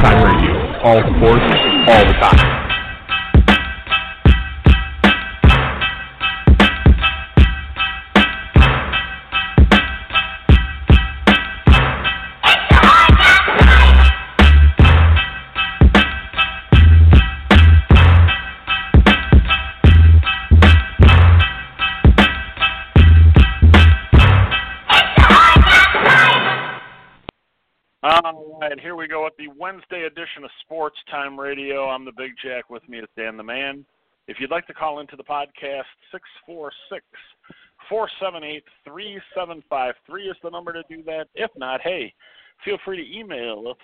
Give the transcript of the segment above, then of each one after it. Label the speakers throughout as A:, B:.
A: Time Radio. All sports, all the time.
B: All right, here we go with the Wednesday edition of Sports Time Radio. I'm the Big Jack. With me is Dan the Man. If you'd like to call into the podcast, 646-478-3753 is the number to do that. If not, hey, feel free to email us,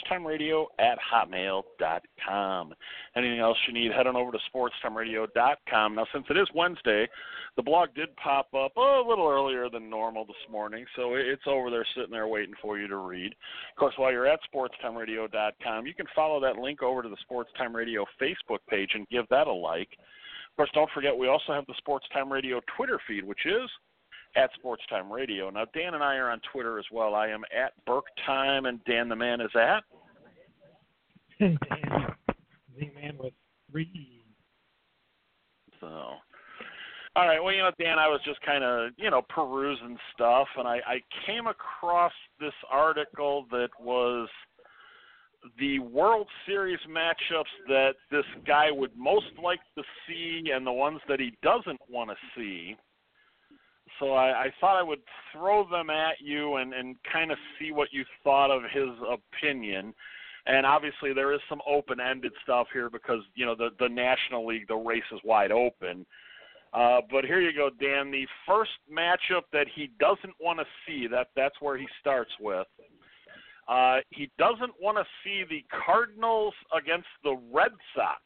B: sportstimeradio@hotmail.com. Anything else you need, head on over to sportstimeradio.com. Now, since it is Wednesday, the blog did pop up a little earlier than normal this morning, so it's over there sitting there waiting for you to read. Of course, while you're at sportstimeradio.com, you can follow that link over to the Sports Time Radio Facebook page and give that a like. Of course, don't forget we also have the Sports Time Radio Twitter feed, which is at Sports Time Radio. Now, Dan and I are on Twitter as well. I am at BurkeTime, and Dan the Man is at?
C: Dan, the Man with 3.
B: So, all right. Well, Dan, I was just kind of, perusing stuff, and I came across this article that was the World Series matchups that this guy would most like to see and the ones that he doesn't want to see. So I thought I would throw them at you and kind of see what you thought of his opinion. And obviously there is some open-ended stuff here because, the National League, the race is wide open. But here you go, Dan. The first matchup that he doesn't want to see, that's where he starts with. He doesn't want to see the Cardinals against the Red Sox.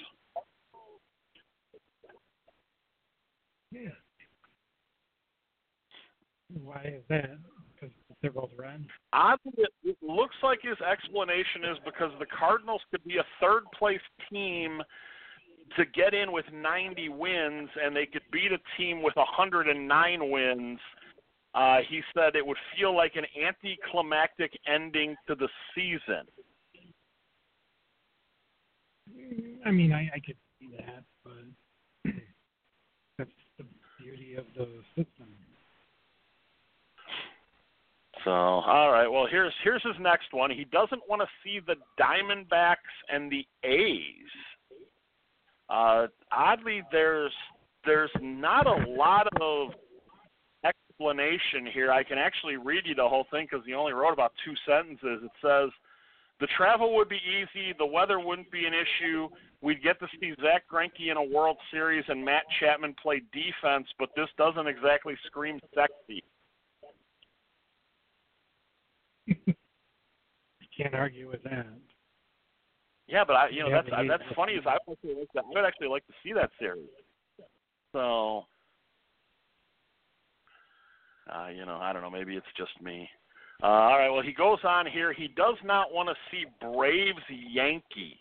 C: Yeah. Why is that? Because they're both red?
B: Oddly, it looks like his explanation is because the Cardinals could be a third-place team to get in with 90 wins, and they could beat a team with 109 wins. He said it would feel like an anticlimactic ending to the season.
C: I mean, I could see that, but that's the beauty of the system.
B: So, all right. Well, here's his next one. He doesn't want to see the Diamondbacks and the A's. Oddly, there's not a lot of explanation here. I can actually read you the whole thing because he only wrote about 2 sentences. It says, the travel would be easy. The weather wouldn't be an issue. We'd get to see Zach Greinke in a World Series and Matt Chapman play defense, but this doesn't exactly scream sexy.
C: Can't argue with that.
B: Yeah, but that's funny. I would actually like to see that series. So, I don't know. Maybe it's just me. All right. Well, he goes on here. He does not want to see Braves Yankees.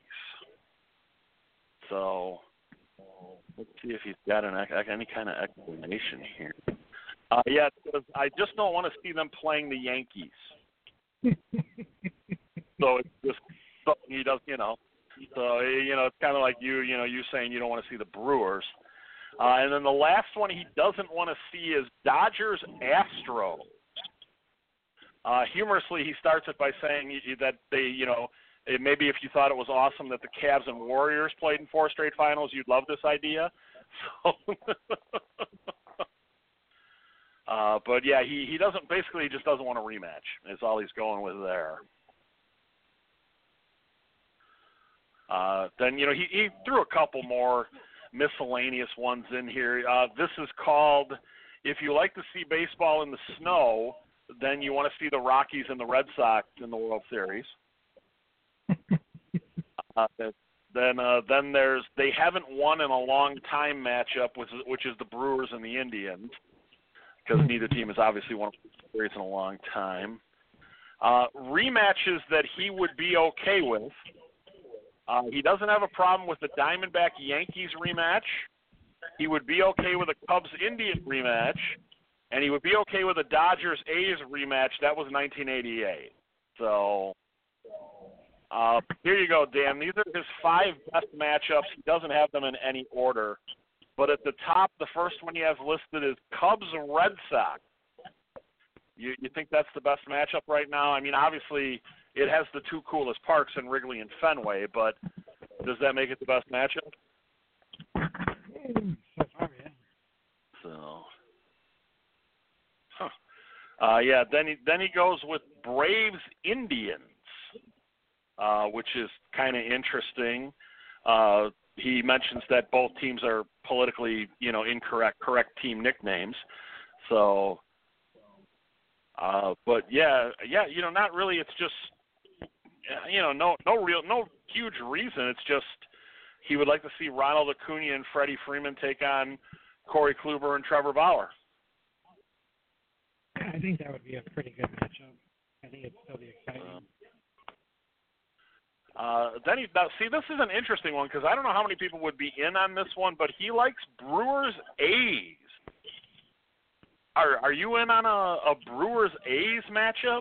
B: So, let's see if he's got any kind of explanation here. Yeah, I just don't want to see them playing the Yankees. So it's just something he does, So, it's kind of like you saying you don't want to see the Brewers. And then the last one he doesn't want to see is Dodgers Astros. Humorously, he starts it by saying that they, maybe if you thought it was awesome that the Cavs and Warriors played in 4 straight finals, you'd love this idea. So, but yeah, he doesn't. Basically, he just doesn't want a rematch. Is all he's going with there. Then he threw a couple more miscellaneous ones in here. This is called, if you like to see baseball in the snow, then you want to see the Rockies and the Red Sox in the World Series. Then there's they haven't won in a long time matchup, which is the Brewers and the Indians, because neither team has obviously won a series in a long time. Rematches that he would be okay with. He doesn't have a problem with the Diamondback-Yankees rematch. He would be okay with a Cubs-Indian rematch. And he would be okay with a Dodgers-A's rematch. That was 1988. So Here you go, Dan. These are his 5 best matchups. He doesn't have them in any order. But at the top, the first one he has listed is Cubs-Red Sox. You think that's the best matchup right now? I mean, obviously, it has the 2 coolest parks in Wrigley and Fenway, but does that make it the best matchup?
C: So far, yeah.
B: So, yeah. Then he goes with Braves-Indians, which is kind of interesting. He mentions that both teams are politically, correct team nicknames. So, but yeah, not really. It's just, no huge reason. It's just he would like to see Ronald Acuna and Freddie Freeman take on Corey Kluber and Trevor Bauer.
C: I think that would be a pretty good matchup. I think it'd still be exciting.
B: This is an interesting one because I don't know how many people would be in on this one, but he likes Brewers A's. Are you in on a Brewers A's matchup?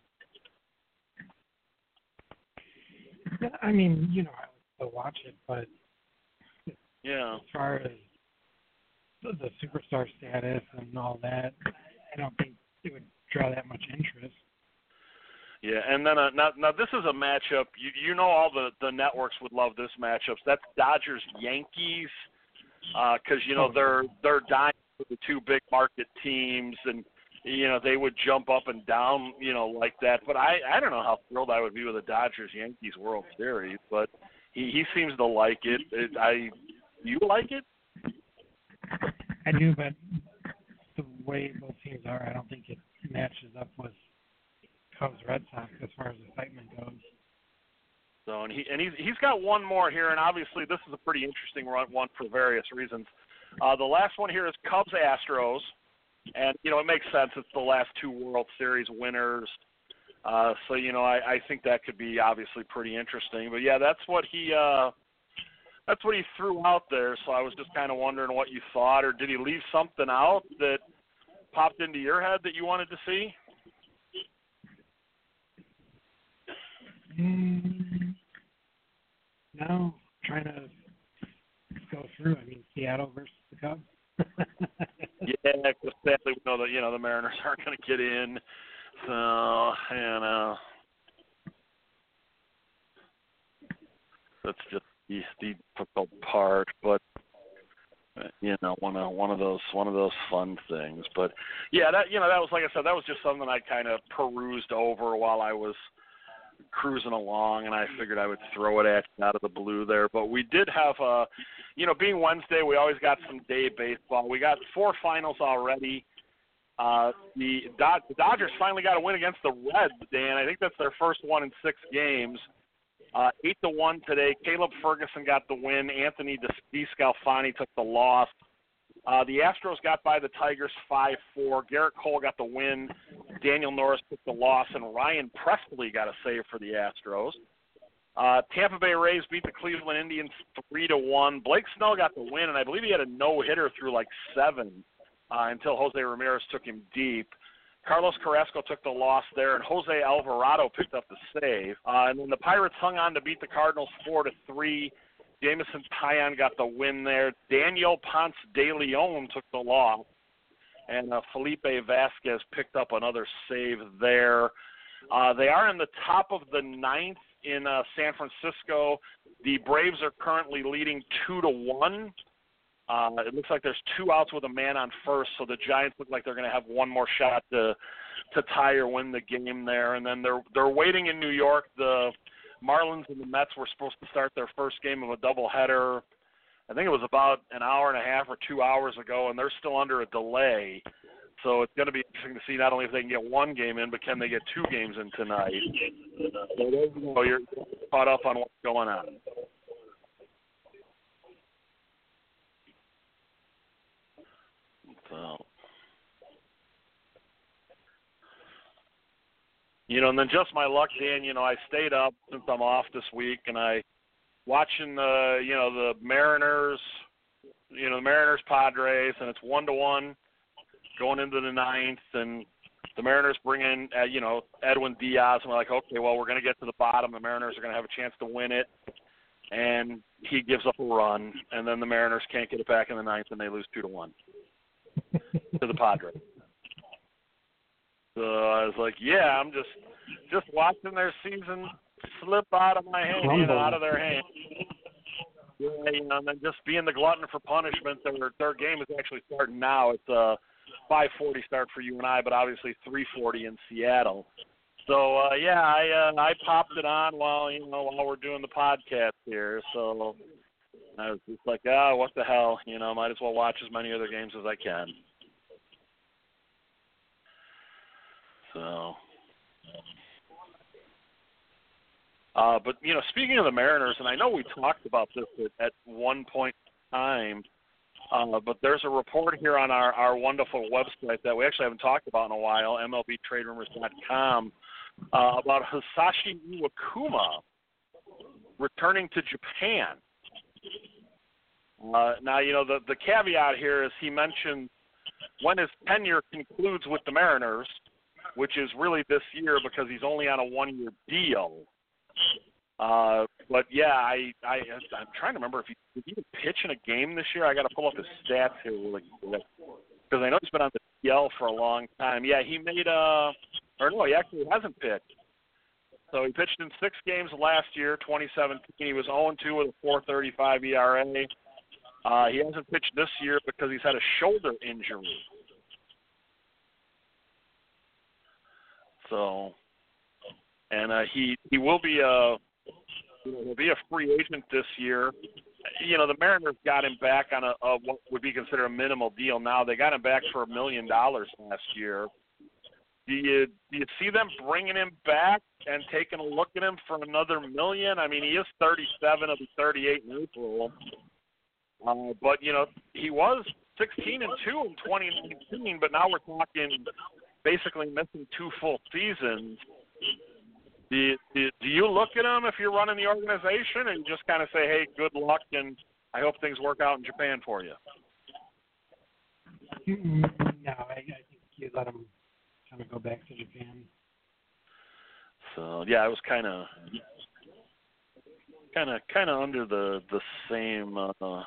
C: I mean, I would still watch it, but
B: yeah,
C: as far as the superstar status and all that, I don't think it would draw that much interest.
B: Yeah, and then now this is a matchup. All the networks would love this matchup. That's Dodgers Yankees, because they're dying for the 2 big market teams, and they would jump up and down, like that. But I don't know how thrilled I would be with the Dodgers Yankees World Series, but he seems to like it. You like it?
C: I do, but the way both teams are, I don't think it matches up with Cubs Red Sox as far as excitement goes.
B: So and he's got one more here, and obviously this is a pretty interesting one for various reasons. The last one here is Cubs Astros, and it makes sense. It's the last 2 World Series winners, so I think that could be obviously pretty interesting. But yeah, that's what he threw out there. So I was just kind of wondering what you thought, or did he leave something out that popped into your head that you wanted to see?
C: No, trying to go through. I mean, Seattle versus the Cubs.
B: Yeah, because sadly we know that the Mariners aren't going to get in. So that's just the difficult part. But one of those fun things. But yeah, that was, like I said, that was just something I kind of perused over while I was cruising along, and I figured I would throw it at you out of the blue there. But we did have being Wednesday, we always got some day baseball. We got 4 finals already. The Dodgers finally got a win against the Reds, Dan. I think that's their first one in 6 games. 8-1 today. Caleb Ferguson got the win. Anthony DeScalfani took the loss. The Astros got by the Tigers 5-4. Garrett Cole got the win. Daniel Norris took the loss, and Ryan Presley got a save for the Astros. Tampa Bay Rays beat the Cleveland Indians 3-1. Blake Snell got the win, and I believe he had a no-hitter through like 7 until Jose Ramirez took him deep. Carlos Carrasco took the loss there, and Jose Alvarado picked up the save. And then the Pirates hung on to beat the Cardinals 4-3. Jameson Taillon got the win there. Daniel Ponce de Leon took the loss, and Felipe Vasquez picked up another save there. They are in the top of the 9th in San Francisco. The Braves are currently leading 2-1. It looks like there's 2 outs with a man on first, so the Giants look like they're going to have one more shot to tie or win the game there. And then they're waiting in New York. The Marlins and the Mets were supposed to start their first game of a doubleheader. I think it was about an hour and a half or 2 hours ago, and they're still under a delay. So it's going to be interesting to see not only if they can get 1 game in, but can they get 2 games in tonight. So you're caught up on what's going on. So, and then just my luck, Dan, I stayed up since I'm off this week, and I watching the Mariners, the Mariners Padres, and it's 1-1 going into the 9th, and the Mariners bring in, Edwin Diaz, and we're like, okay, well, we're going to get to the bottom. The Mariners are going to have a chance to win it. And he gives up a run, and then the Mariners can't get it back in the ninth, and they lose 2-1 to the Padres. So I was like, yeah, I'm just watching their season slip out of my hand, out of their hands. Yeah, and then just being the glutton for punishment. Their game is actually starting now. It's a 5:40 start for you and I, but obviously 3:40 in Seattle. So I popped it on while we're doing the podcast here. So I was just like, what the hell, might as well watch as many other games as I can. So. But, speaking of the Mariners, and I know we talked about this at one point in time, but there's a report here on our wonderful website that we actually haven't talked about in a while, MLBTradeRumors.com, about Hisashi Iwakuma returning to Japan. Now, the caveat here is he mentioned when his tenure concludes with the Mariners, which is really this year because he's only on a one-year deal. But yeah, I'm trying to remember if did he even pitch in a game this year. I got to pull up his stats here really quick because I know he's been on the DL for a long time. Yeah, he made he actually hasn't pitched. So he pitched in 6 games last year, 2017. He was 0-2 with a 4.35 ERA. He hasn't pitched this year because he's had a shoulder injury. So, and he will be he'll be a free agent this year. The Mariners got him back on a what would be considered a minimal deal. Now they got him back for $1 million last year. Do you see them bringing him back and taking a look at him for another $1 million? I mean, he is 37. He'll be 38 in April. But he was 16-2 in 2019. But now we're talking basically missing 2 full seasons. Do you look at him if you're running the organization and just kind of say, hey, good luck, and I hope things work out in Japan for you?
C: No, I think you let him kind of go back to Japan.
B: So yeah, I was kind of under the same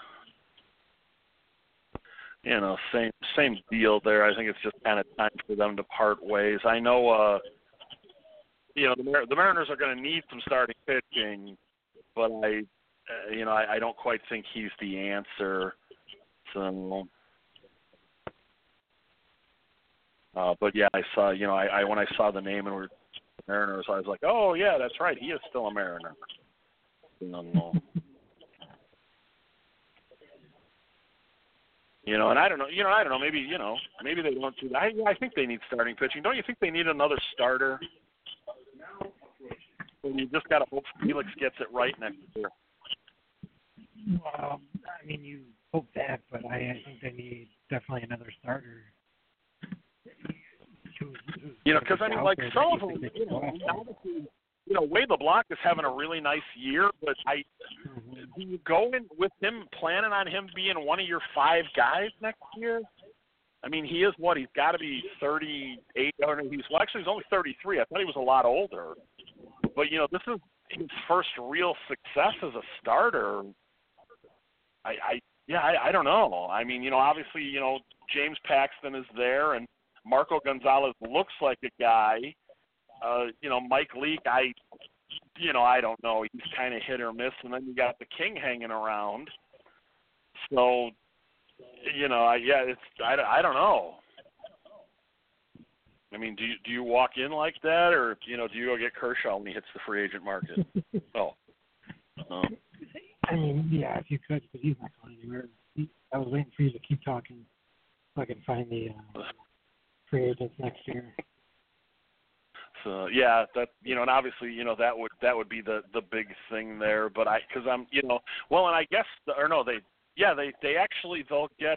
B: same deal there. I think it's just kind of time for them to part ways. I know the Mariners are going to need some starting pitching, but I don't quite think he's the answer. So. But yeah, I saw, I when I saw the name and we're Mariners, I was like, oh yeah, that's right, he is still a Mariner. And I don't know, maybe they don't do that. I think they need starting pitching. Don't you think they need another starter? Well, you just got to hope Felix gets it right next year.
C: Well, I mean, you hope that, but I think they need definitely another starter.
B: Because I mean, like some of them, obviously, Wade LeBlanc is having a really nice year, but do you go in with him planning on him being one of your 5 guys next year? I mean, he is what? He's got to be 38. Or he's only 33. I thought he was a lot older. But this is his first real success as a starter. I don't know. I mean, obviously, James Paxton is there, and Marco Gonzalez looks like a guy. Mike Leake, I don't know. He's kind of hit or miss, and then you got the King hanging around. So, I don't know. I mean, do you walk in like that, or do you go get Kershaw when he hits the free agent market? Oh.
C: I mean, yeah, if you could, but he's not going anywhere. I was waiting for you to keep talking so I can find the free agents next year.
B: So yeah, that and obviously that would be the big thing there. But because I'm and I guess they'll get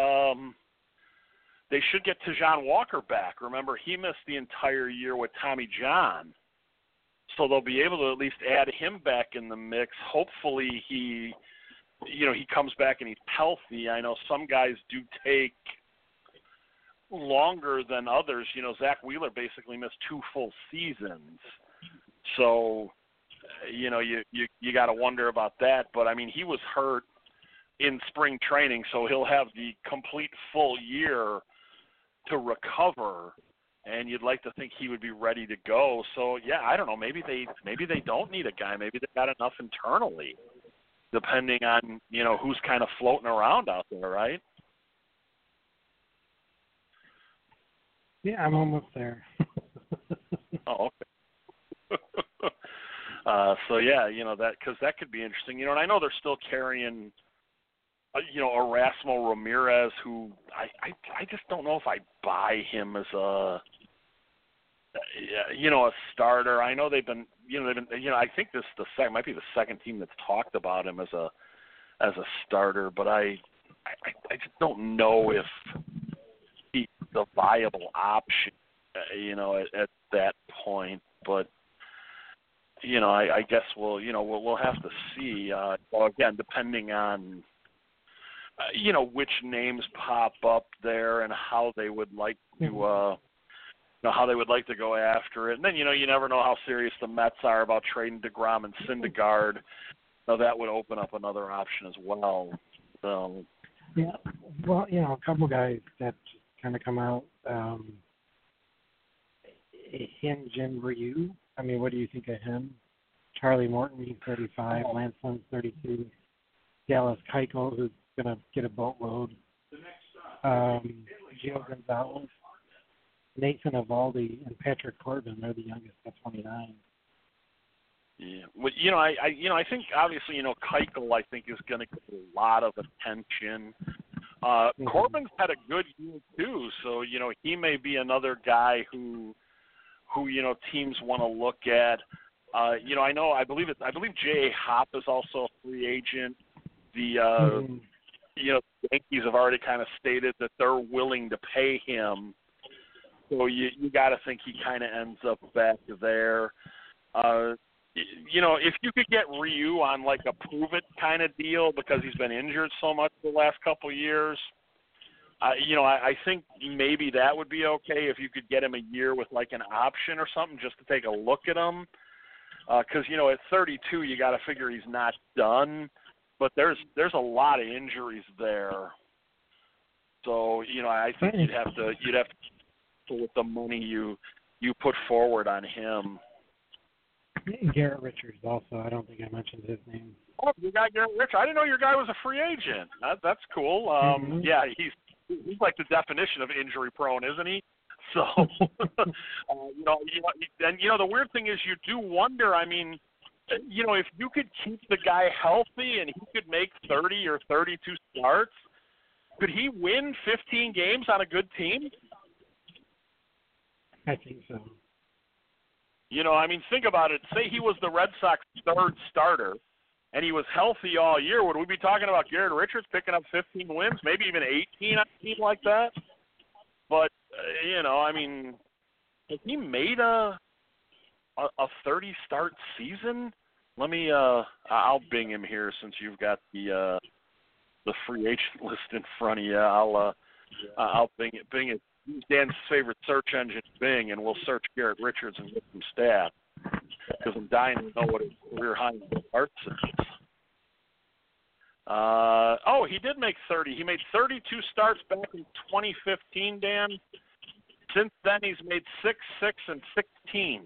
B: they should get Tejan Walker back. Remember, he missed the entire year with Tommy John, so they'll be able to at least add him back in the mix. Hopefully he comes back and he's healthy. I know some guys do take longer than others. You know, Zach Wheeler basically missed 2 full seasons. So, you know, you got to wonder about that. But, I mean, he was hurt in spring training, so he'll have the complete full year to recover, and you'd like to think he would be ready to go. So, yeah, I don't know. Maybe they don't need a guy. Maybe they've got enough internally, depending on, you know, who's kind of floating around out there, right?
C: Yeah, I'm almost there.
B: Oh, okay. So, yeah, you know, because that could be interesting. You know, and I know they're still carrying, you know, Erasmo Ramirez, who I just don't know if I buy him as a, you know, a starter. I know they've been, I think this might be the second team that's talked about him as a starter, but I just don't know if he's a viable option, you know, at that point. But you know, I guess we'll have to see. Well, again, depending on you know, which names pop up there and how they would like to, you know, how they would like to go after it. And then, you know, you never know how serious the Mets are about trading DeGrom and Syndergaard. So that would open up another option as well. So.
C: Yeah, well, you know, a couple guys that kind of come out. Jin Ryu. I mean, what do you think of him? Charlie Morton, he's 35. Lance Lynn's 32. Dallas Keuchel, who's going to get a boatload. Gio Gonzalez, Nathan Eovaldi, and Patrick Corbin. They're the youngest at 29.
B: Yeah, well, you know, I think obviously, you know, Keuchel, I think, is going to get a lot of attention. Corbin's had a good year too, so you know, he may be another guy who you know, teams want to look at. You know, I believe J.A. Happ is also a free agent. The you know, the Yankees have already kind of stated that they're willing to pay him, so you got to think he kind of ends up back there. You know, if you could get Ryu on like a prove it kind of deal because he's been injured so much the last couple of years, you know, I think maybe that would be okay if you could get him a year with like an option or something just to take a look at him. Because, you know, at 32, you got to figure he's not done. But there's a lot of injuries there. So, you know, I think you'd have to with the money you put forward on him.
C: Garrett Richards also. I don't think I mentioned his name.
B: Oh, you got Garrett Richards. I didn't know your guy was a free agent. That's cool. Yeah, he's like the definition of injury prone, isn't he? So, you know, and you know the weird thing is you do wonder. I mean, you know, if you could keep the guy healthy and he could make 30 or 32 starts, could he win 15 games on a good team?
C: I think so.
B: You know, I mean, think about it. Say he was the Red Sox third starter and he was healthy all year. Would we be talking about Garrett Richards picking up 15 wins, maybe even 18 on a team like that? But, you know, I mean, has he made a 30-start season? Let me, I'll bing him here since you've got the free agent list in front of you. I'll bing it. Bing it. Dan's favorite search engine, Bing, and we'll search Garrett Richards and get some stats because I'm dying to know what his career high starts is. Oh, he did make 30. He made 32 starts back in 2015, Dan. Since then, he's made 6, 6, and 16.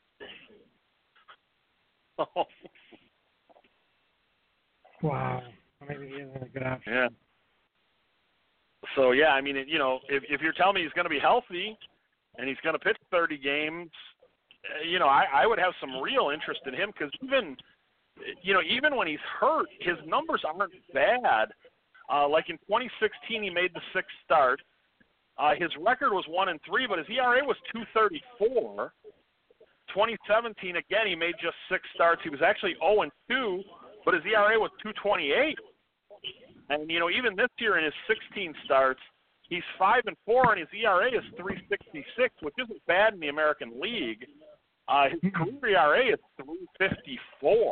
C: Wow. Maybe he isn't a good option.
B: Yeah. So, yeah, I mean, you know, if you're telling me he's going to be healthy and he's going to pitch 30 games, you know, I would have some real interest in him because even when he's hurt, his numbers aren't bad. Like in 2016, he made the 6 starts. His record was 1-3, but his ERA was 2.34. 2017, again, he made just 6 starts. He was actually 0-2, but his ERA was 2.28. And, you know, even this year in his 16 starts, he's 5-4, and his ERA is 3.66, which isn't bad in the American League. His career ERA is 3.54.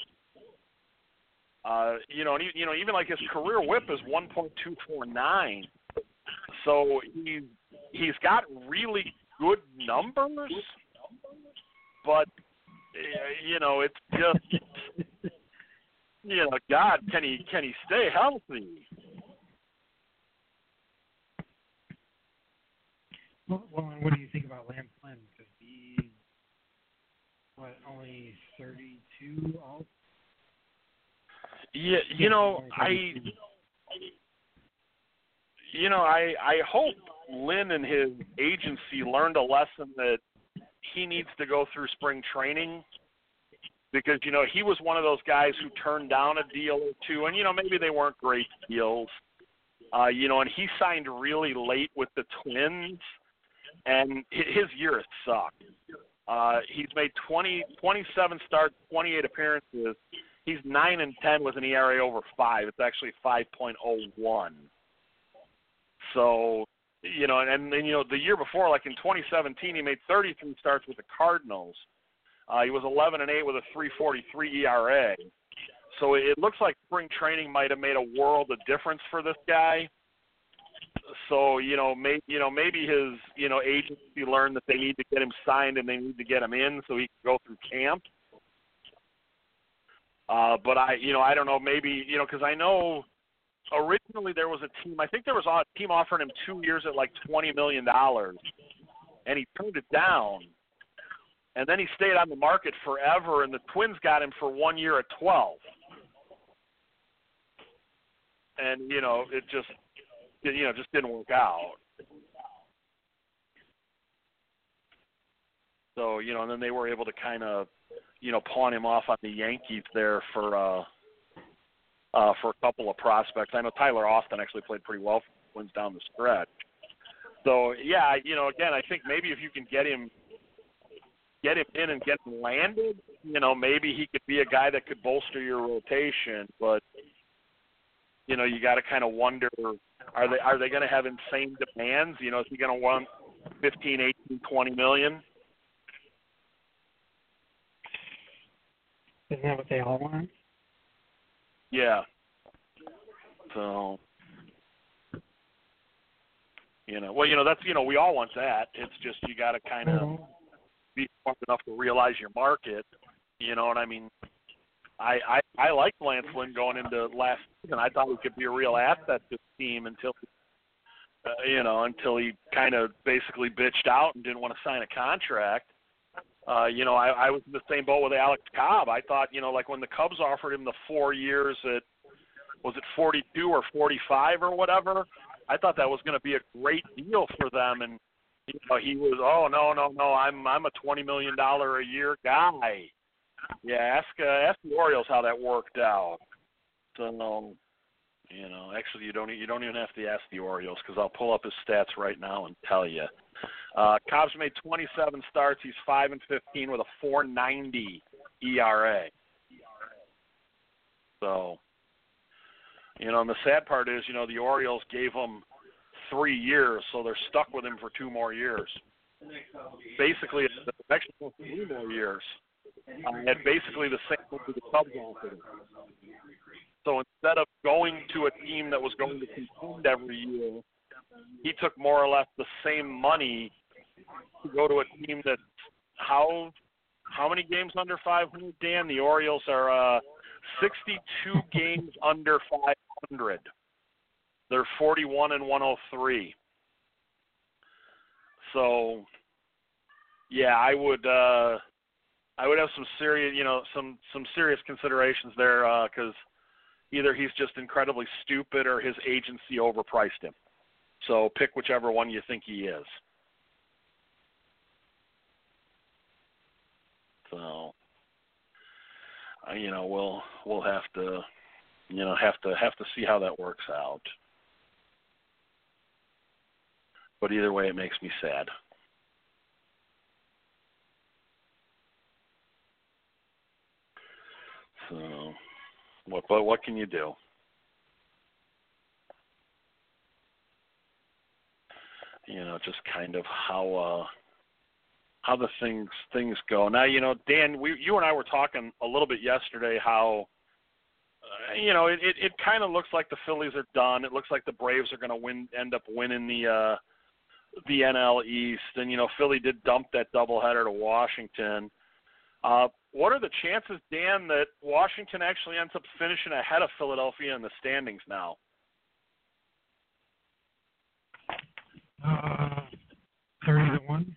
B: You know, and even like his career WHIP is 1.249. So he's, he's got really good numbers, but it's just God, can he stay healthy?
C: Well, what do you think about Lance Lynn? Because he's only 32 out?
B: Yeah, I hope Lynn and his agency learned a lesson that he needs to go through spring training, because he was one of those guys who turned down a deal or two, and maybe they weren't great deals, and he signed really late with the Twins, and his year has sucked. He's made 27 starts, 28 appearances. He's 9-10 with an ERA over 5. It's actually 5.01. So, and the year before, like in 2017, he made 33 starts with the Cardinals. He was 11-8 with a 3.43 ERA. So it looks like spring training might have made a world of difference for this guy. So maybe his agency learned that they need to get him signed and they need to get him in so he can go through camp. But I don't know, maybe because I know originally there was a team. I think there was a team offering him 2 years at like $20 million, and he turned it down. And then he stayed on the market forever, and the Twins got him for 1 year at 12. And it just didn't work out. So and then they were able to kind of pawn him off on the Yankees there for a couple of prospects. I know Tyler Austin actually played pretty well for the Twins down the stretch. So yeah, again, I think maybe if you can get him in and get him landed, maybe he could be a guy that could bolster your rotation. But you got to kind of wonder, are they going to have insane demands? Is he going to want 15, 18, 20 million?
C: Isn't that what they all want?
B: Yeah. So, that's, we all want that. It's just you got to kind of be smart enough to realize your market. You know what I mean? I liked Lance Lynn going into last season. I thought he could be a real asset to the team until he kind of basically bitched out and didn't want to sign a contract. I was in the same boat with Alex Cobb. I thought, like when the Cubs offered him the 4 years at, was it 42 or 45 or whatever? I thought that was going to be a great deal for them. And, he was, no, I'm a $20 million a year guy. Yeah, ask the Orioles how that worked out. So, actually you don't even have to ask the Orioles, because I'll pull up his stats right now and tell you. Cobb's made 27 starts. He's 5-15 with a 4.90 ERA. So, and the sad part is, the Orioles gave him 3 years, so they're stuck with him for 2 more years. Basically, it's actually 3 more years. At basically the same thing the Cubs offered him. So instead of going to a team that was going to contend every year, he took more or less the same money to go to a team that's how many games under 500, Dan? The Orioles are 62 games under 500. They're 41-103. So, yeah, I would have some serious, some serious considerations there, because either he's just incredibly stupid or his agency overpriced him. So pick whichever one you think he is. So, we'll have to, have to see how that works out. But either way, it makes me sad. So, what can you do? Just kind of how the things go. Now, Dan, you and I were talking a little bit yesterday how, it kind of looks like the Phillies are done. It looks like the Braves are going to end up winning the the NL East, and Philly did dump that doubleheader to Washington. What are the chances, Dan, that Washington actually ends up finishing ahead of Philadelphia in the standings now?
C: 30-1.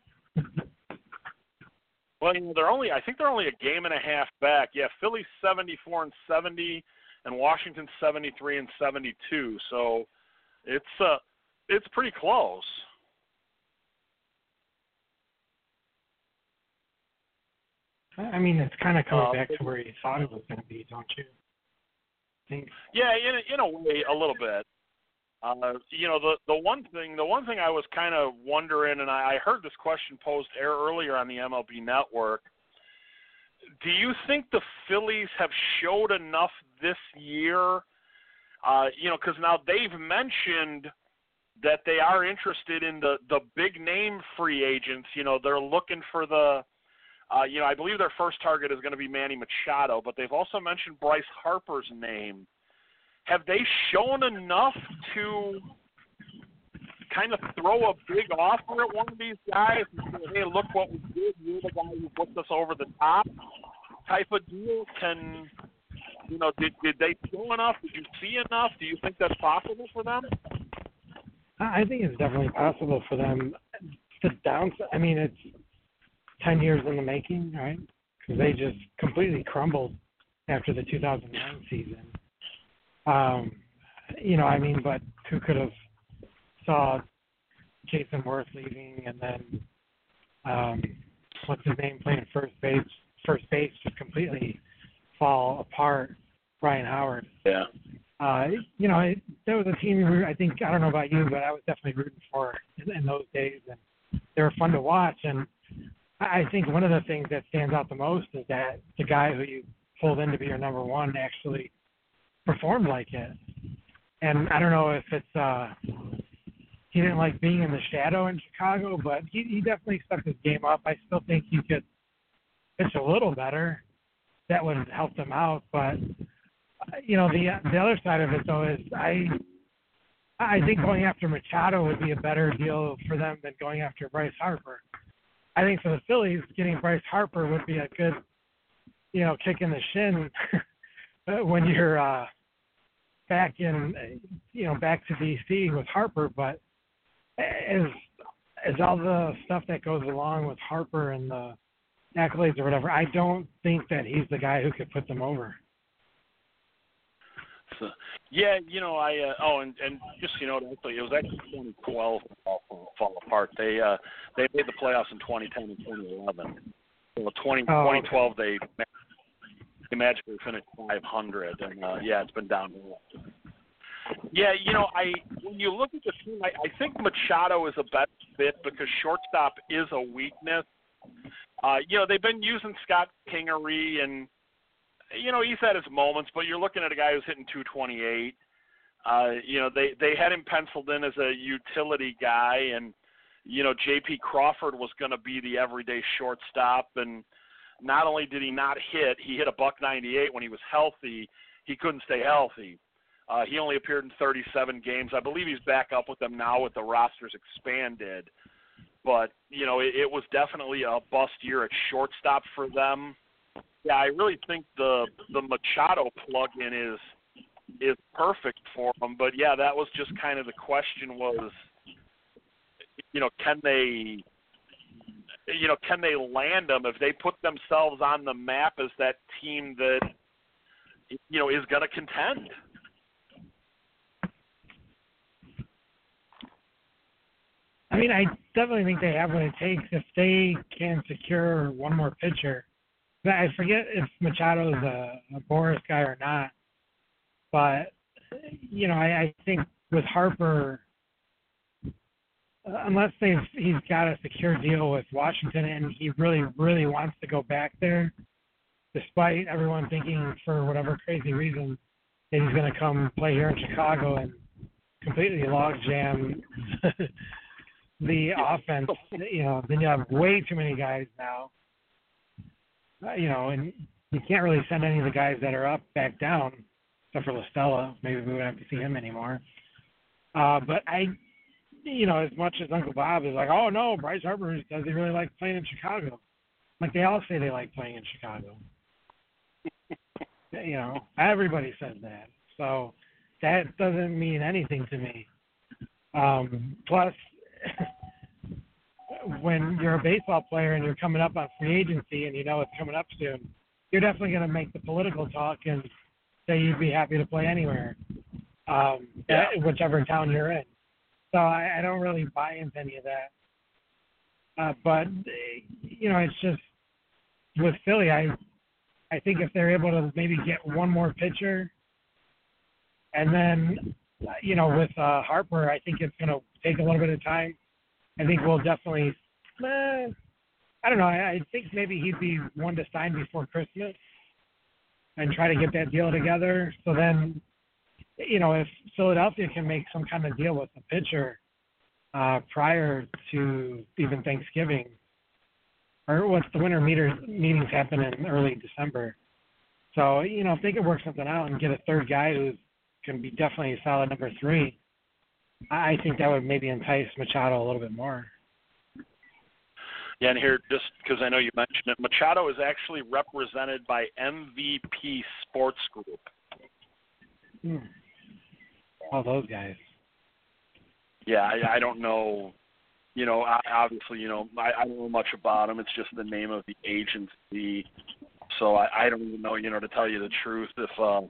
B: Well, I think they're only a game and a half back. Yeah, Philly's 74-70, and Washington's 73-72. So it's pretty close.
C: I mean, it's kind of coming back to where you thought it was going to be, don't you? Think?
B: Yeah, in a way, a little bit. The one thing I was kind of wondering, and I heard this question posed earlier on the MLB Network. Do you think the Phillies have showed enough this year? Because now they've mentioned that they are interested in the big name free agents. They're looking for the. I believe their first target is going to be Manny Machado, but they've also mentioned Bryce Harper's name. Have they shown enough to kind of throw a big offer at one of these guys and say, hey, look what we did, you're the guy who puts us over the top type of deal? Did they show enough? Did you see enough? Do you think that's possible for them?
C: I think it's definitely possible for them. The downside, I mean, it's 10 years in the making, right? Because they just completely crumbled after the 2009 season. But who could have saw Jason Worth leaving and then what's his name playing first base just completely fall apart, Ryan Howard.
B: Yeah.
C: There was a team I don't know about you, but I was definitely rooting for in those days, and they were fun to watch. And I think one of the things that stands out the most is that the guy who you pulled in to be your number one actually performed like it. And I don't know if it's he didn't like being in the shadow in Chicago, but he definitely stepped his game up. I still think he could pitch a little better. That would have helped him out. But the other side of it though is I think going after Machado would be a better deal for them than going after Bryce Harper. I think for the Phillies, getting Bryce Harper would be a good, kick in the shin when you're back to D.C. with Harper. But as all the stuff that goes along with Harper and the accolades or whatever, I don't think that he's the guy who could put them over.
B: So, yeah, and just it was actually 2012 fall apart. They made the playoffs in 2010 and 2011. So 2012 they magically finished 500, and it's been downhill. Yeah, when you look at the team, I think Machado is a better fit because shortstop is a weakness. They've been using Scott Kingery, and he's had his moments, but you're looking at a guy who's hitting 228. They had him penciled in as a utility guy, and J.P. Crawford was going to be the everyday shortstop. And not only did he not hit, he hit a .198 when he was healthy. He couldn't stay healthy. He only appeared in 37 games. I believe he's back up with them now with the rosters expanded. But it was definitely a bust year at shortstop for them. Yeah, I really think the Machado plug-in is perfect for them. But, yeah, that was just kind of the question was, can they land them if they put themselves on the map as that team that, is going to contend?
C: I mean, I definitely think they have what it takes if they can secure one more pitcher. I forget if Machado is a Boris guy or not, but I think with Harper, unless he's got a secure deal with Washington and he really, really wants to go back there, despite everyone thinking for whatever crazy reason that he's going to come play here in Chicago and completely logjam the offense, then you have way too many guys now. And you can't really send any of the guys that are up back down, except for La Stella. Maybe we wouldn't have to see him anymore. But as much as Uncle Bob is like, oh no, Bryce Harper does he really like playing in Chicago? Like they all say they like playing in Chicago. Everybody says that. So that doesn't mean anything to me. Plus, when you're a baseball player and you're coming up on free agency and it's coming up soon, you're definitely going to make the political talk and say you'd be happy to play anywhere, whichever town you're in. So I don't really buy into any of that. But, it's just with Philly, I think if they're able to maybe get one more pitcher and then, with Harper, I think it's going to take a little bit of time. I think we'll definitely, I don't know, I think maybe he'd be one to sign before Christmas and try to get that deal together. So then, if Philadelphia can make some kind of deal with the pitcher prior to even Thanksgiving, or what's the winter meetings happen in early December. So, if they can work something out and get a third guy who's going to be definitely a solid number 3, I think that would maybe entice Machado a little bit more.
B: Yeah, and here, just because I know you mentioned it, Machado is actually represented by MVP Sports Group.
C: All those guys.
B: Yeah, I don't know. Obviously, I don't know much about him. It's just the name of the agency. So I don't even know, to tell you the truth, if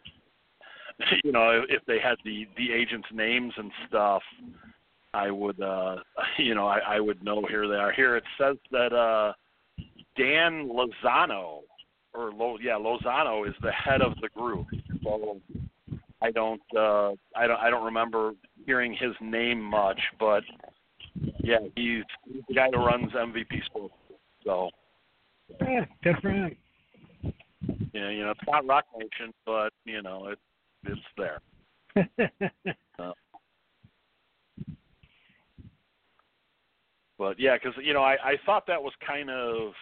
B: if they had the agents' names and stuff, I would, I would know. Here they are. Here it says that Dan Lozano, Lozano is the head of the group. So I don't remember hearing his name much, but yeah, he's the guy who runs MVP Sports. So
C: yeah, good for him.
B: Yeah, it's not Rock Nation, but it's there. But yeah, because I thought that was kind of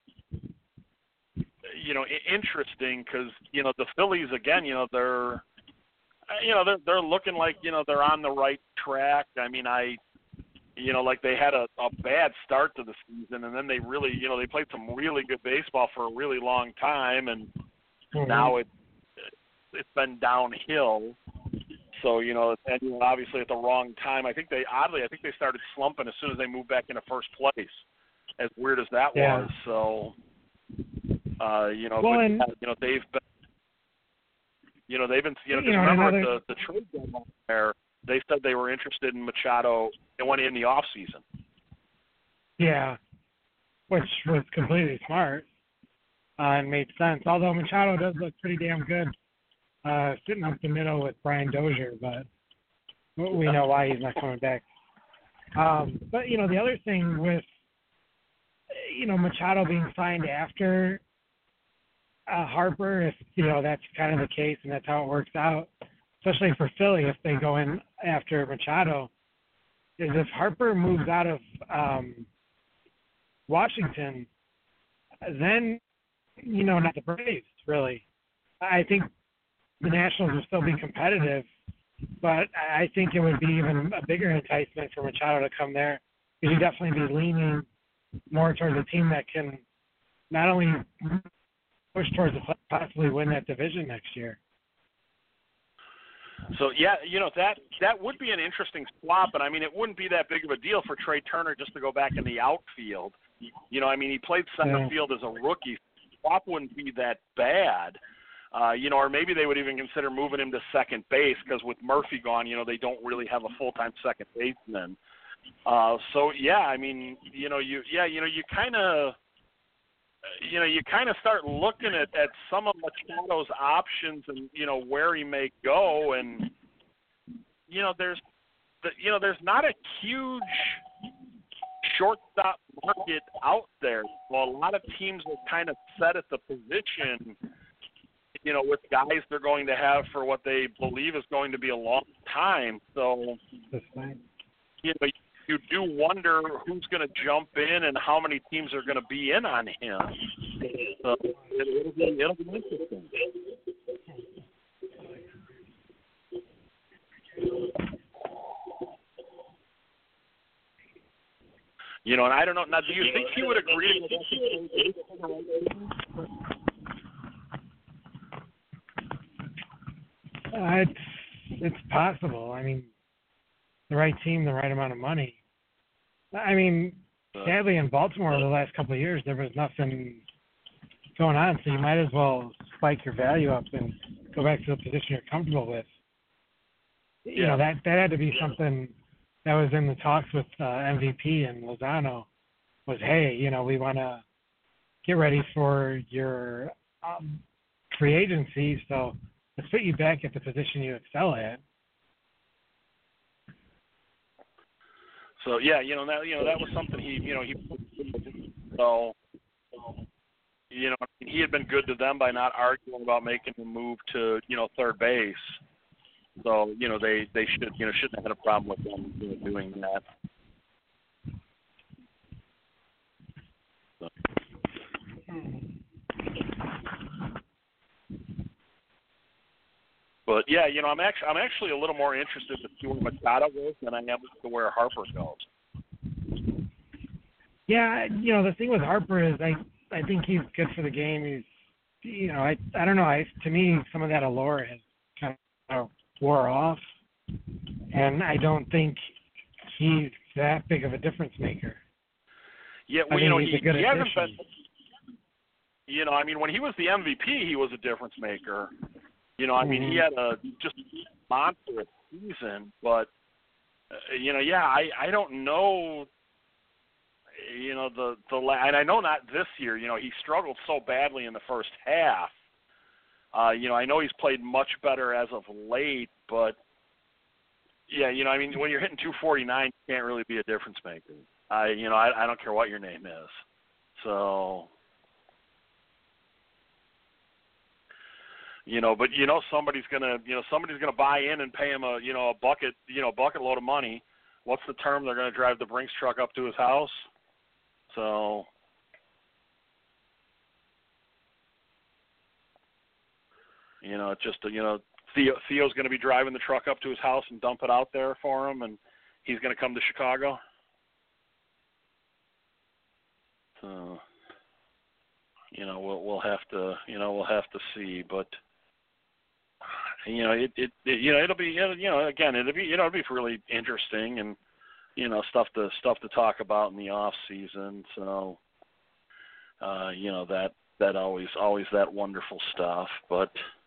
B: interesting because the Phillies again, they're looking like they're on the right track. I mean, like they had a bad start to the season, and then they really they played some really good baseball for a really long time, and now it's been downhill. So, and obviously at the wrong time. I think they started slumping as soon as they moved back into first place. As weird as that was. So, they've been, because remember the trade deadline there, they said they were interested in Machado and went in the off season.
C: Yeah, which was completely smart and made sense. Although Machado does look pretty damn good. Sitting up the middle with Brian Dozier, but we know why he's not coming back. But, the other thing with, Machado being signed after Harper, if, that's kind of the case and that's how it works out, especially for Philly if they go in after Machado, is if Harper moves out of Washington, then, not the Braves, really. I think the Nationals will still be competitive, but I think it would be even a bigger enticement for Machado to come there because he'd definitely be leaning more towards a team that can not only push towards the possibly win that division next year.
B: So, yeah, that would be an interesting swap, but, I mean, it wouldn't be that big of a deal for Trey Turner just to go back in the outfield. He played center field as a rookie. Swap wouldn't be that bad. Or maybe they would even consider moving him to second base because with Murphy gone, they don't really have a full-time second baseman. So yeah, I mean, you kind of start looking at some of Machado's options and where he may go, and there's not a huge shortstop market out there. Well, a lot of teams are kind of set at the position. With guys they're going to have for what they believe is going to be a long time. So, you do wonder who's going to jump in and how many teams are going to be in on him. So, it'll be interesting. You know, and I don't know. Now, do you think he would agree?
C: It's possible. I mean, the right team, the right amount of money. I mean, sadly, in Baltimore the last couple of years, there was nothing going on, so you might as well spike your value up and go back to the position you're comfortable with. You know, that had to be something that was in the talks with MVP and Lozano was, hey, you know, we want to get ready for your free agency, so let's put you back at the position you excel at.
B: So yeah, that was something he so he had been good to them by not arguing about making the move to third base. So they shouldn't have had a problem with them doing that. So. But yeah, I'm actually a little more interested to see where Machado goes than I am to where Harper goes.
C: Yeah, the thing with Harper is I think he's good for the game. He's I don't know. To me, some of that allure has kind of wore off, and I don't think he's that big of a difference maker.
B: Yeah, well,
C: he hasn't
B: been. When he was the MVP, he was a difference maker. He had a just monstrous season, but I don't know. And I know not this year. He struggled so badly in the first half. I know he's played much better as of late, but yeah, when you're hitting 249, you can't really be a difference maker. I don't care what your name is. So. But somebody's gonna buy in and pay him a bucket load of money. What's the term? They're gonna drive the Brinks truck up to his house. So, it's just Theo's gonna be driving the truck up to his house and dump it out there for him, and he's gonna come to Chicago. So, we'll have to see, but. It'll be it'll be really interesting and stuff to talk about in the off season. So that always that wonderful stuff. But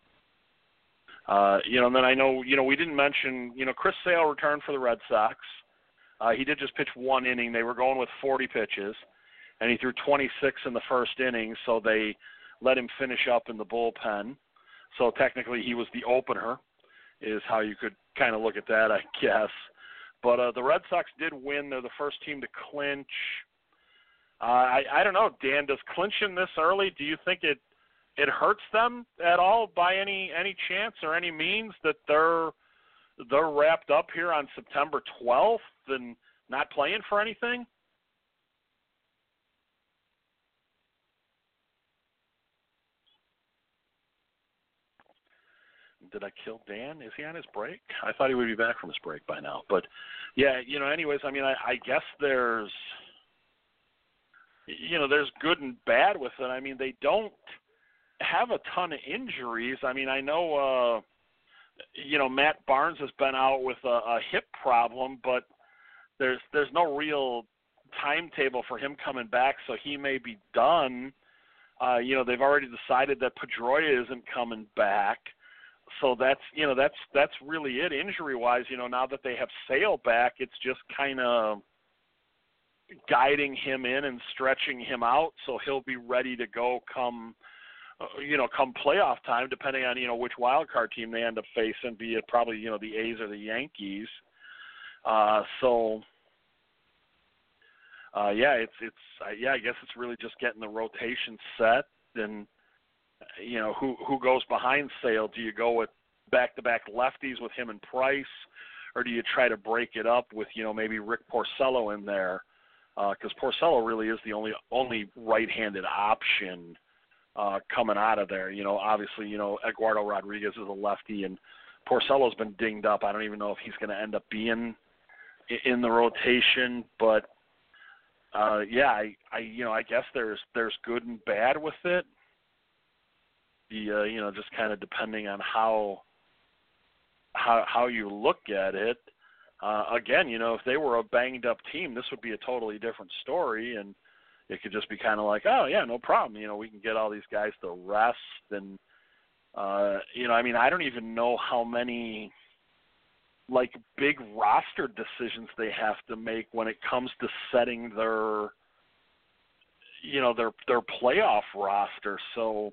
B: and then I know we didn't mention Chris Sale returned for the Red Sox. He did just pitch one inning. They were going with 40 pitches, and he threw 26 in the first inning. So they let him finish up in the bullpen. So technically he was the opener, is how you could kind of look at that, I guess. But the Red Sox did win. They're the first team to clinch. I don't know, Dan, does clinching this early, do you think it hurts them at all by any chance or any means that they're wrapped up here on September 12th and not playing for anything? Did I kill Dan? Is he on his break? I thought he would be back from his break by now. But, yeah, anyways, I guess there's good and bad with it. They don't have a ton of injuries. I know, Matt Barnes has been out with a hip problem, but there's no real timetable for him coming back, so he may be done. They've already decided that Pedroia isn't coming back. So that's really it injury-wise. Now that they have Sale back, it's just kind of guiding him in and stretching him out so he'll be ready to go come playoff time, depending on, which wild card team they end up facing, be it probably, the A's or the Yankees. I guess it's really just getting the rotation set and, who goes behind Sale? Do you go with back-to-back lefties with him and Price, or do you try to break it up with, maybe Rick Porcello in there? Because Porcello really is the only right-handed option coming out of there. Obviously, Eduardo Rodriguez is a lefty, and Porcello's been dinged up. I don't even know if he's going to end up being in the rotation, but I guess there's good and bad with it. Just kind of depending on how you look at it. Again, if they were a banged up team, this would be a totally different story, and it could just be kind of like, oh yeah, no problem. We can get all these guys to rest, and I don't even know how many like big roster decisions they have to make when it comes to setting their playoff roster. So,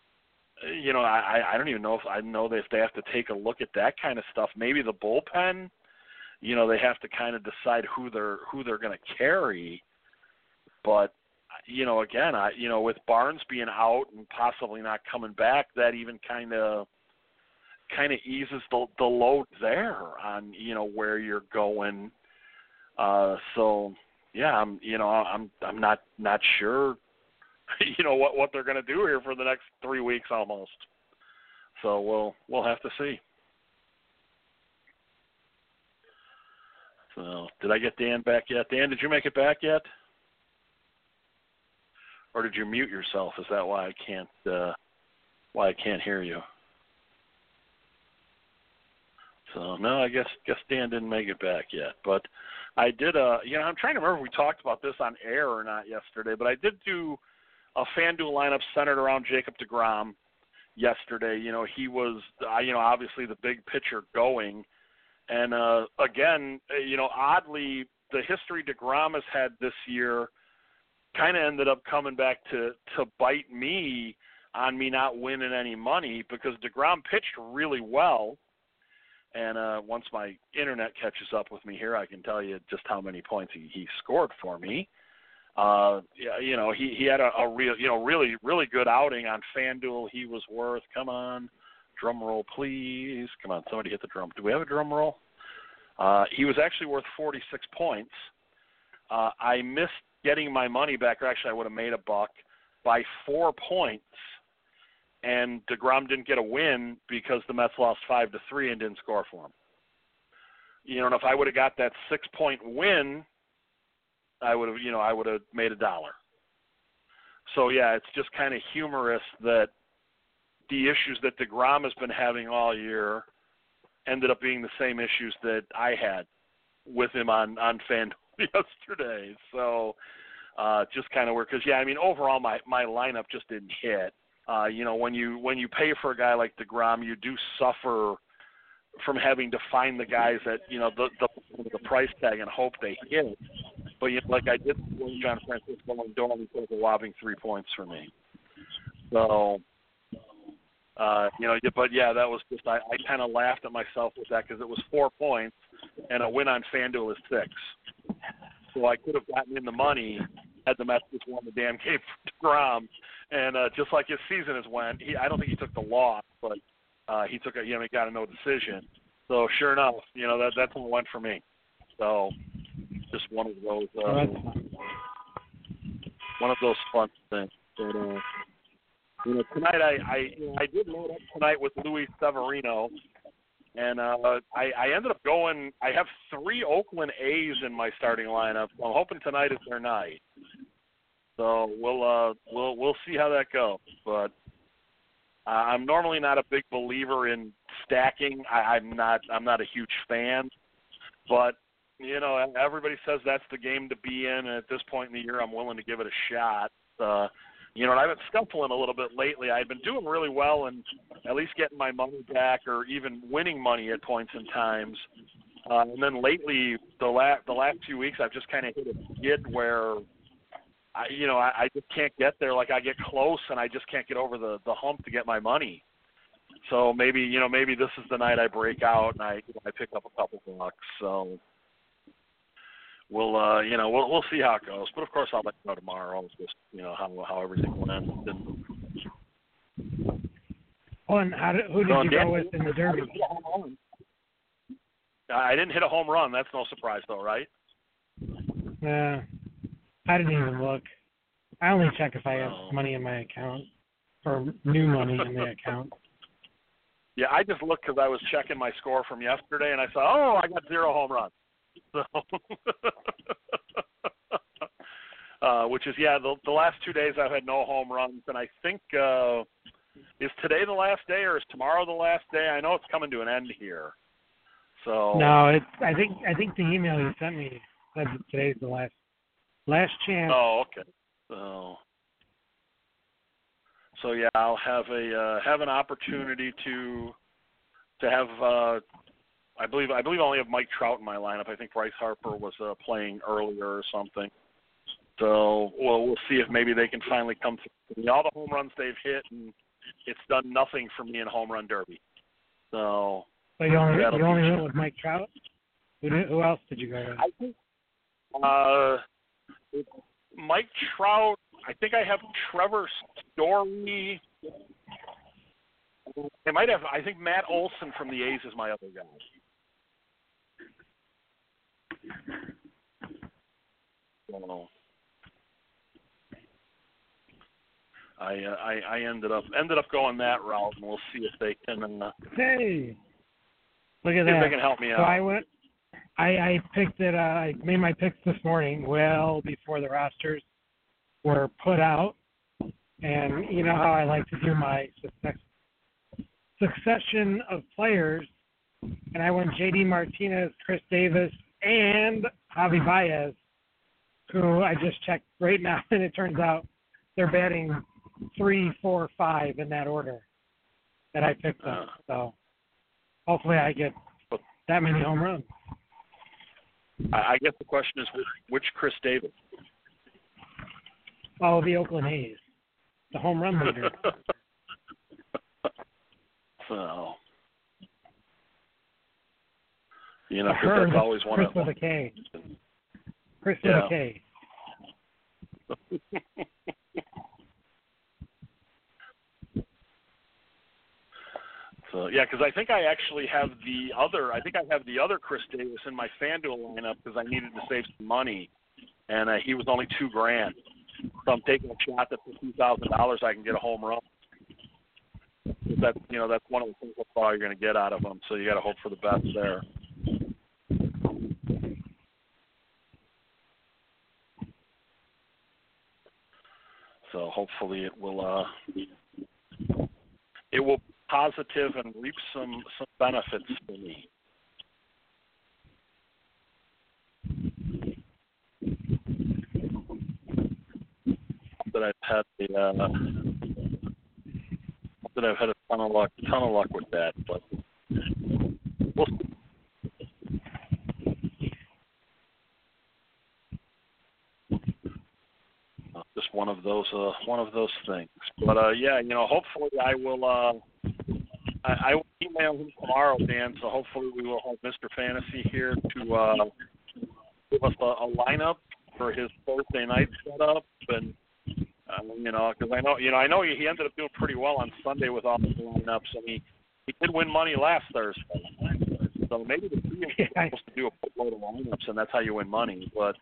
B: I don't even know if they have to take a look at that kind of stuff. Maybe the bullpen, they have to kind of decide who they're going to carry. But, again, with Barnes being out and possibly not coming back, that even kind of eases the load there on where you're going. So yeah, I'm not sure what they're going to do here for the next 3 weeks almost. So we'll have to see. So did I get Dan back yet? Dan, did you make it back yet? Or did you mute yourself? Is that why I can't hear you? So no, I guess Dan didn't make it back yet. But I did I'm trying to remember if we talked about this on air or not yesterday, but I did do a FanDuel lineup centered around Jacob deGrom yesterday. He was obviously the big pitcher going. And again, oddly, the history deGrom has had this year kind of ended up coming back to bite me on me not winning any money, because deGrom pitched really well. And once my internet catches up with me here, I can tell you just how many points he scored for me. He had a real, really good outing on FanDuel. He was worth, come on, drum roll, please. Come on, somebody hit the drum. Do we have a drum roll? He was actually worth 46 points. I missed getting my money back, or actually I would have made $1 by 4 points. And deGrom didn't get a win because the Mets lost 5-3 and didn't score for him. And if I would have got that 6-point win, I would have made $1. So yeah, it's just kind of humorous that the issues that deGrom has been having all year ended up being the same issues that I had with him on FanDuel yesterday. So just kind of weird, because overall my lineup just didn't hit. When you pay for a guy like deGrom, you do suffer from having to find the guys that the price tag and hope they hit. But like I did when John Francisco Lindor, he took a whopping 3 points for me. So but yeah, that was just I kind of laughed at myself with that, because it was 4 points and a win on FanDuel is 6. So I could have gotten in the money had the Mets just won the damn game for deGrom. And just like his season has went, I don't think he took the loss, but he took he got a no decision. So sure enough, that's what went for me. So just one of those fun things. But, tonight I did load up tonight with Luis Severino, and I ended up going. I have 3 Oakland A's in my starting lineup. So I'm hoping tonight is their night. So we'll see how that goes. But I'm normally not a big believer in stacking. I'm not a huge fan. But everybody says that's the game to be in, and at this point in the year, I'm willing to give it a shot. And I've been scuffling a little bit lately. I've been doing really well and at least getting my money back, or even winning money at points and times. And then lately, the last few weeks, I've just kind of hit a skid where I just can't get there. Like I get close and I just can't get over the hump to get my money. So maybe this is the night I break out and I pick up a couple bucks. So we'll see how it goes. But of course I'll let you know tomorrow just how everything went.
C: And who did you go with in the Derby?
B: I didn't hit a home run. That's no surprise though, right?
C: Yeah. I didn't even look. I only check if I have money in my account, or new money in the account.
B: Yeah, I just looked because I was checking my score from yesterday, and I saw, I got 0 home runs. So, which is the last 2 days I've had no home runs, and I think is today the last day or is tomorrow the last day? I know it's coming to an end here. So
C: no, I think the email you sent me said that today's the last chance.
B: Oh, okay. So yeah, I'll have an opportunity to have. I believe I only have Mike Trout in my lineup. I think Bryce Harper was playing earlier or something. So we'll see if maybe they can finally come through. All the home runs they've hit, and it's done nothing for me in home run derby. So
C: you only went with Mike Trout? Who else did you go with?
B: I think Mike Trout. I think I have Trevor Story. I might have. I think Matt Olson from the A's is my other guy. So I ended up going that route, and we'll see if they can.
C: Hey, look at
B: see
C: that!
B: If they can help me out.
C: So I went. I picked it. I made my picks this morning, well before the rosters were put out, and you know how I like to do my succession of players, and I went J.D. Martinez, Chris Davis, and Javi Baez, who I just checked right now, and it turns out they're batting 3, 4, 5 in that order that I picked up. So hopefully I get that many home runs.
B: I guess the question is which Chris Davis?
C: Oh, the Oakland A's, the home run leader.
B: So, you know,
C: Chris
B: that's always one
C: Chris
B: of
C: with a K. Chris with a K.
B: So yeah, because I think I actually have the other Chris Davis in my FanDuel lineup because I needed to save some money, and he was only $2,000. So I'm taking a shot that for $2,000 I can get a home run. That's one of the things that's all you're going to get out of them. So you got to hope for the best there. So hopefully it will be positive and reap some benefits for me. That I've had a ton of luck with that, but we'll see. Just one of those things. But hopefully I will I will email him tomorrow, Dan. So hopefully we will have Mr. Fantasy here to give us a lineup for his Thursday night setup, and because I know he ended up doing pretty well on Sunday with all the lineups, and he did win money last Thursday. So maybe the team is supposed to do a load of lineups, and that's how you win money. But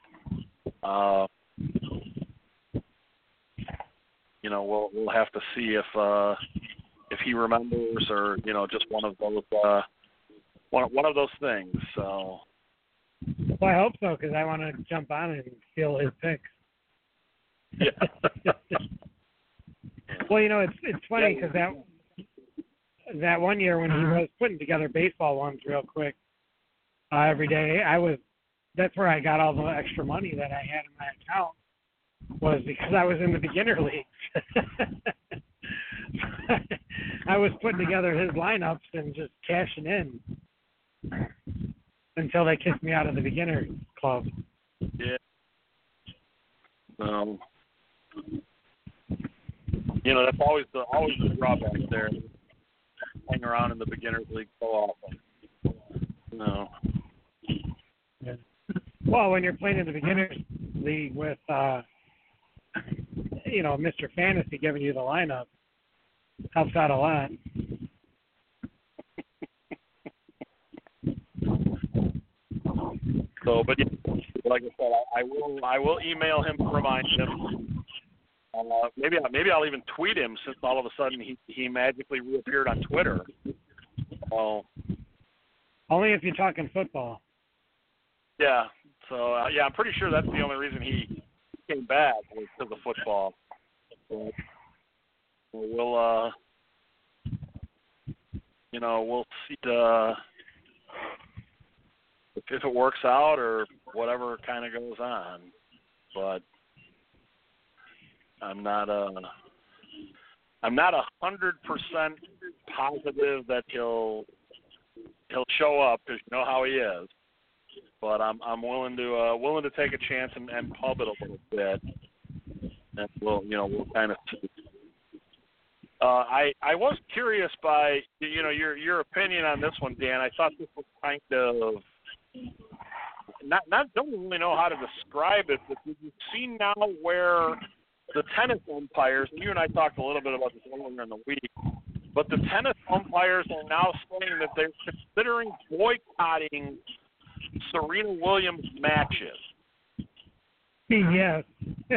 B: we'll have to see if he remembers, or just one of those things. So.
C: Well, I hope so, because I want to jump on it and steal his picks.
B: Yeah.
C: Well, it's funny because that one year when he was putting together baseball ones real quick every day, that's where I got all the extra money that I had in my account, was because I was in the beginner league. I was putting together his lineups and just cashing in until they kicked me out of the beginner club.
B: Yeah. That's always the drawback there. Hang around in the beginners league so often. No.
C: Yeah. Well, when you're playing in the beginners league with Mr. Fantasy giving you the lineup, helps out a lot.
B: So, but like I said, I will email him to remind him. Maybe I'll even tweet him, since all of a sudden he magically reappeared on Twitter.
C: Only if you're talking football.
B: Yeah. So I'm pretty sure that's the only reason he came back to the football. But we'll we'll see if it works out or whatever kind of goes on. But I'm not 100% positive that he'll show up, because you know how he is. But I'm willing to take a chance and pub it a little bit, and we'll kind of see. I was curious by your opinion on this one, Dan. I thought this was kind of don't really know how to describe it, but did you see now where the tennis umpires, and you and I talked a little bit about this earlier in the week, but the tennis umpires are now saying that they're considering boycotting Serena Williams matches.
C: Yes.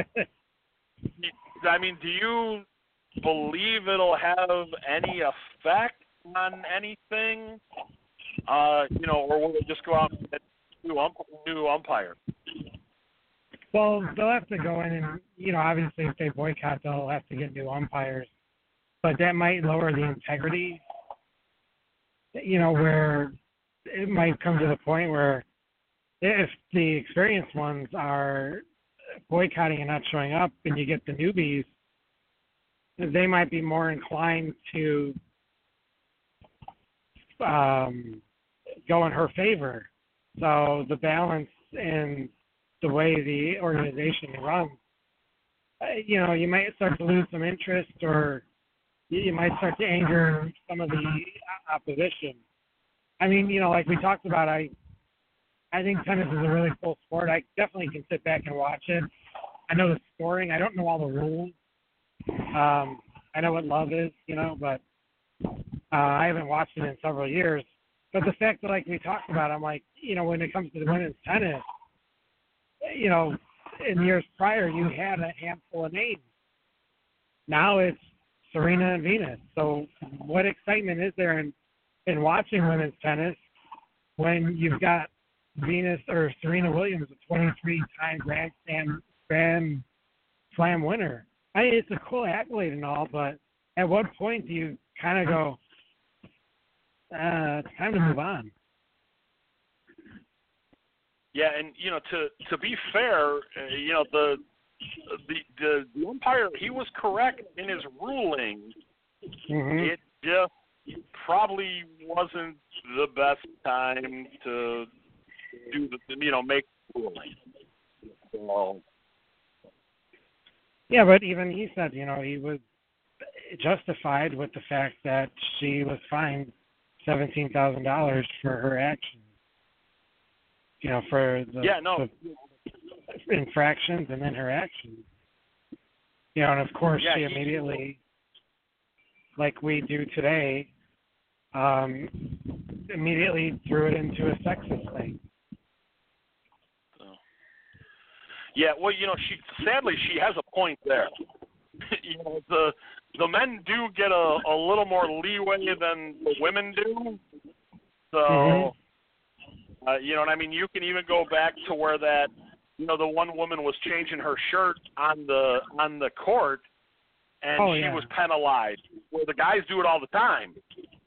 B: I mean, do you believe it'll have any effect on anything? Or will they just go out and get new umpires?
C: Well, they'll have to go in and, obviously if they boycott, they'll have to get new umpires. But that might lower the integrity, where it might come to the point where if the experienced ones are boycotting and not showing up and you get the newbies, they might be more inclined to go in her favor. So the balance in the way the organization runs, you might start to lose some interest, or you might start to anger some of the opposition. I mean, like we talked about, I think tennis is a really cool sport. I definitely can sit back and watch it. I know the scoring. I don't know all the rules. I know what love is, but I haven't watched it in several years. But the fact that, like we talked about, I'm like, when it comes to the women's tennis, in years prior, you had a handful of names. Now it's Serena and Venus. So what excitement is there in watching women's tennis when you've got Venus or Serena Williams, a 23-time Grand Slam winner? It's a cool accolade and all, but at what point do you kind of go, it's time to move on?
B: Yeah, and to be fair, the umpire, he was correct in his ruling.
C: Mm-hmm.
B: It just probably wasn't the best time to do make the ruling. So.
C: Yeah, but even he said, he was justified with the fact that she was fined $17,000 for her actions. For the infractions and then her actions. And of course she immediately, like we do today, immediately threw it into a sexist thing.
B: Yeah, well, sadly she has a point there. The men do get a little more leeway than the women do. So.
C: Mm-hmm.
B: You can even go back to where that, the one woman was changing her shirt on the court, and she was penalized. Where the guys do it all the time.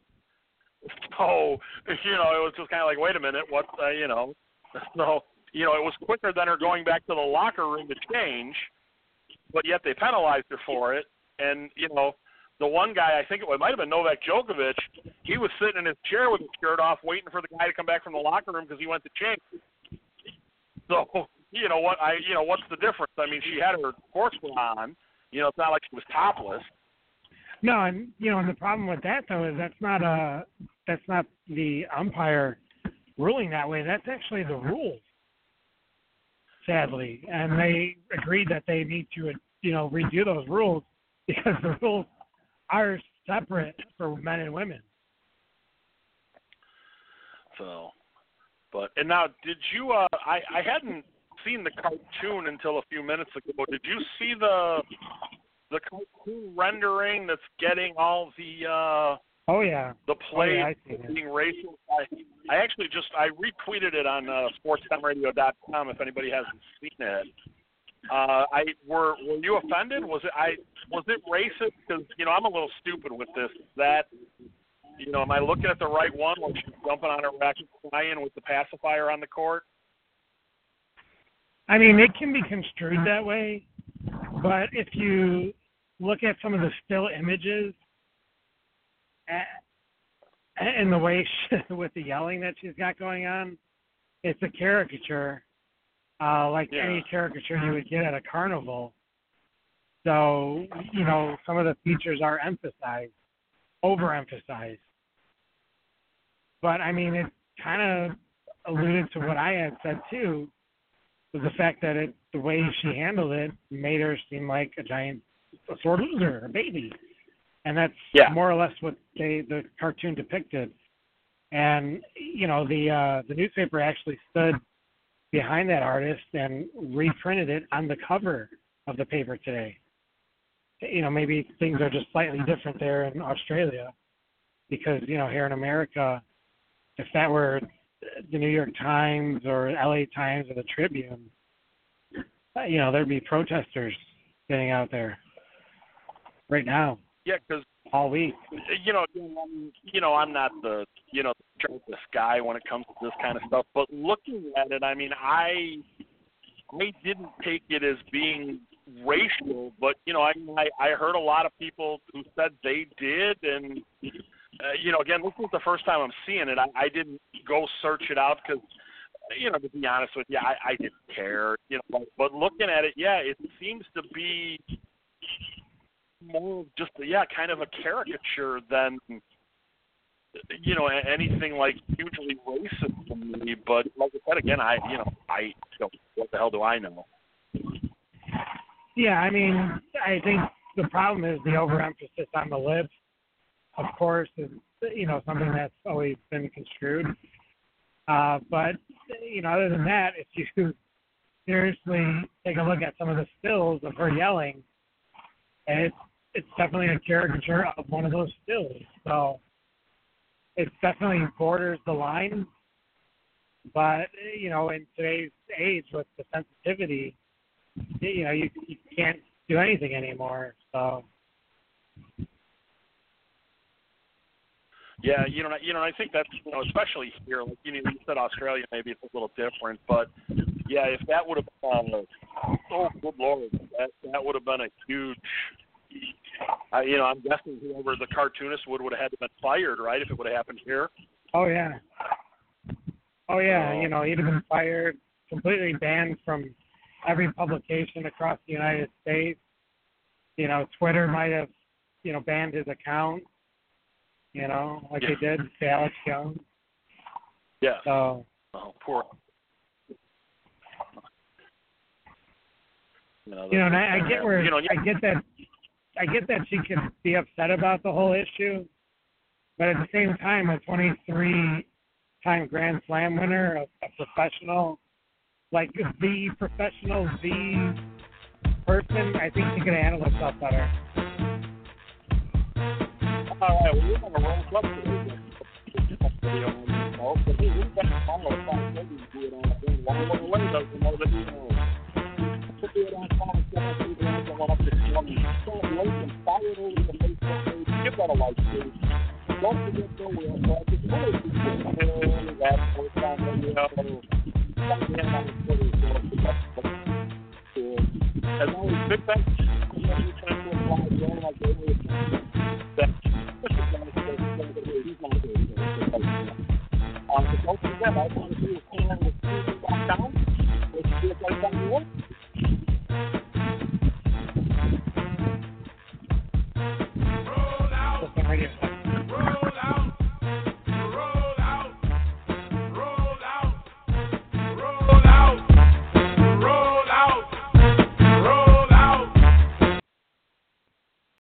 B: So, it was just kind of like, wait a minute, what, So, it was quicker than her going back to the locker room to change, but yet they penalized her for it. And, the one guy, I think it might have been Novak Djokovic, he was sitting in his chair with his shirt off waiting for the guy to come back from the locker room because he went to change. So, what's the difference? I mean, she had her sportswear on. It's not like she was topless.
C: No, and, and the problem with that, though, is that's not the umpire ruling that way. That's actually the rules, sadly. And they agreed that they need to, redo those rules because the rules are separate for men and women.
B: So, and now, did you? I hadn't seen the cartoon until a few minutes ago. Did you see the cartoon rendering that's getting all the?
C: Oh yeah.
B: The play
C: being
B: racist. I actually I retweeted it on sportstimeradio.com if anybody hasn't seen it. Were you offended? Was it racist? Because I'm a little stupid with this. That am I looking at the right one when she's jumping on her racket crying with the pacifier on the court?
C: I mean, it can be construed that way, but if you look at some of the still images and the way with the yelling that she's got going on, it's a caricature, like any caricature you would get at a carnival. So, some of the features are overemphasized. But, I mean, it kind of alluded to what I had said, too, was the fact that the way she handled it made her seem like a sore loser, a baby. And that's more or less what the cartoon depicted. And, the newspaper actually stood behind that artist and reprinted it on the cover of the paper today. Maybe things are just slightly different there in Australia because, here in America, if that were the New York Times or LA Times or the Tribune, there'd be protesters getting out there right now.
B: Yeah, because
C: all week.
B: I'm not the this guy when it comes to this kind of stuff. But looking at it, I mean, I didn't take it as being racial, but I heard a lot of people who said they did, and again, this is the first time I'm seeing it. I didn't go search it out because, to be honest with you, I didn't care. But looking at it, it seems to be more just kind of a caricature than anything like hugely racist to me. But like I said again, I what the hell do I know?
C: Yeah, I mean, I think the problem is the overemphasis on the lips. Of course, is something that's always been construed. But other than that, if you seriously take a look at some of the stills of her yelling, it's definitely a caricature of one of those stills. So it definitely borders the line. But in today's age with the sensitivity, you can't do anything anymore. So.
B: Yeah, I think that's especially here. Like you said, Australia maybe it's a little different, but if that would have been, oh good lord, that would have been a huge. I'm guessing whoever the cartoonist would have had to been fired, right? If it would have happened here.
C: Oh yeah. He'd have been fired, completely banned from every publication across the United States. Twitter might have, banned his account. Like they did to Alex Jones.
B: Yeah.
C: So.
B: Oh, poor.
C: And I get where I get that she could be upset about the whole issue, but at the same time, a 23-time Grand Slam winner, a professional, like the professional, the person, I think she could handle herself better.
B: All right, well, we're going to roll up today. Give that a like, please. Don't forget to as always, big thanks don't forget, I want to see a plan with TV.com, which is a place on the web.
C: Roll out.